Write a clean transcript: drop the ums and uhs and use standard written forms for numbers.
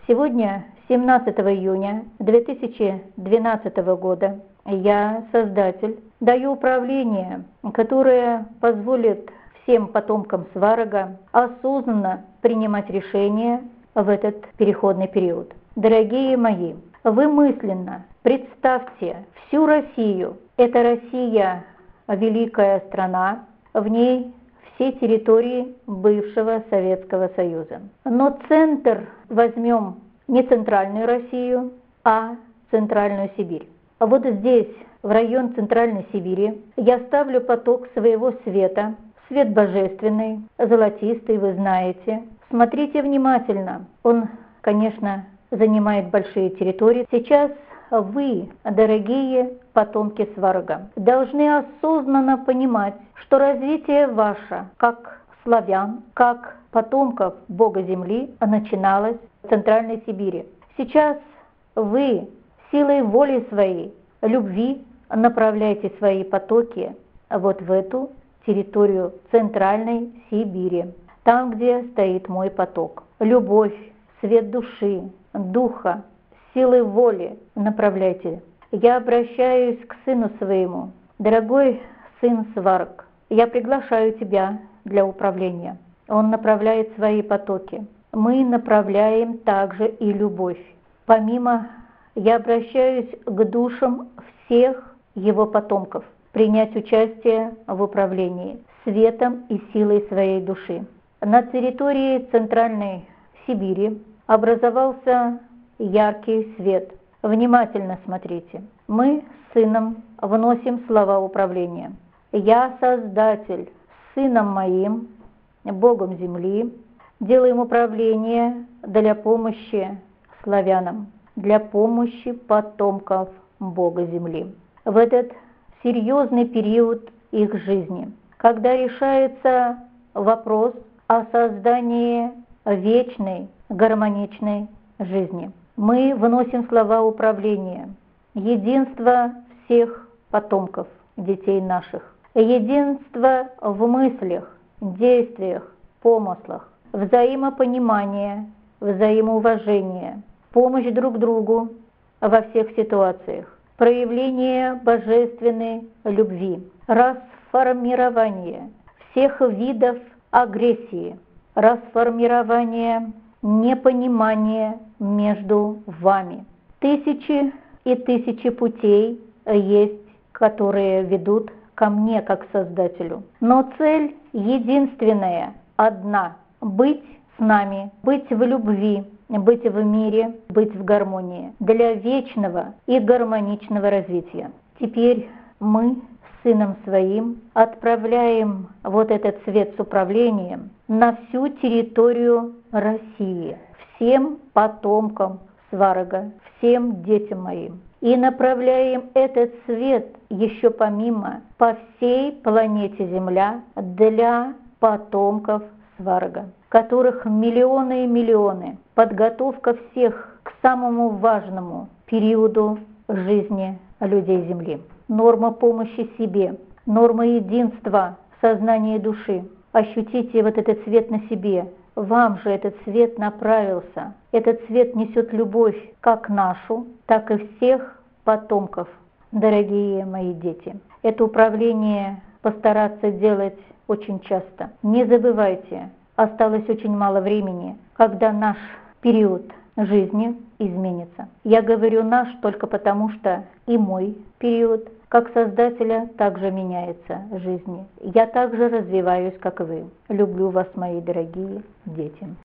Сегодня, 17 июня 2012 года, я, Создатель, даю управление, которое позволит всем потомкам Сварога осознанно принимать решения в этот переходный период. Дорогие мои, вы мысленно представьте всю Россию. Это Россия – великая страна, в ней все территории бывшего Советского Союза. Но центр возьмем не центральную Россию, а центральную Сибирь. Вот здесь, в район Центральной Сибири, я ставлю поток своего света, свет божественный, золотистый, вы знаете. Смотрите внимательно. Он, конечно, занимает большие территории. Сейчас вы, дорогие потомки Сварога, должны осознанно понимать, что развитие ваше, как славян, как потомков Бога Земли, начиналось в Центральной Сибири. Сейчас вы силой воли своей, любви направляйте свои потоки вот в эту территорию Центральной Сибири, там, где стоит мой поток. Любовь, свет души, духа, силой воли направляйте. Я обращаюсь к сыну своему. Дорогой сын Сварог, я приглашаю тебя для управления. Он направляет свои потоки. Мы направляем также и любовь. Помимо, я обращаюсь к душам всех его потомков принять участие в управлении светом и силой своей души. На территории Центральной Сибири образовался яркий свет. Внимательно смотрите. Мы с сыном вносим слова управления. Я, Создатель, сыном моим, Богом Земли, делаем управление для помощи славянам, для помощи потомков Бога Земли. В этот серьезный период их жизни, когда решается вопрос о создании вечной, гармоничной жизни, мы выносим слова управления, единство всех потомков, детей наших, единство в мыслях, действиях, помыслах, взаимопонимание, взаимоуважение, помощь друг другу во всех ситуациях, проявление божественной любви, расформирование всех видов агрессии, расформирование непонимания между вами. Тысячи и тысячи путей есть, которые ведут ко мне как Создателю. Но цель единственная, одна – быть с нами, быть в любви, быть в мире, быть в гармонии для вечного и гармоничного развития. Теперь мы с сыном своим отправляем вот этот свет с управлением на всю территорию России, всем потомкам Сварога, всем детям моим. И направляем этот свет еще помимо по всей планете Земля для потомков Сварога, которых миллионы и миллионы. Подготовка всех к самому важному периоду жизни людей Земли. Норма помощи себе, норма единства сознания и души. Ощутите вот этот свет на себе. Вам же этот свет направился. Этот свет несет любовь как нашу, так и всех потомков, дорогие мои дети. Это управление постараться делать очень часто. Не забывайте, осталось очень мало времени, когда наш период жизни изменится. Я говорю наш только потому, что и мой период, как Создателя, также меняется в жизни. Я также развиваюсь, как и вы. Люблю вас, мои дорогие дети.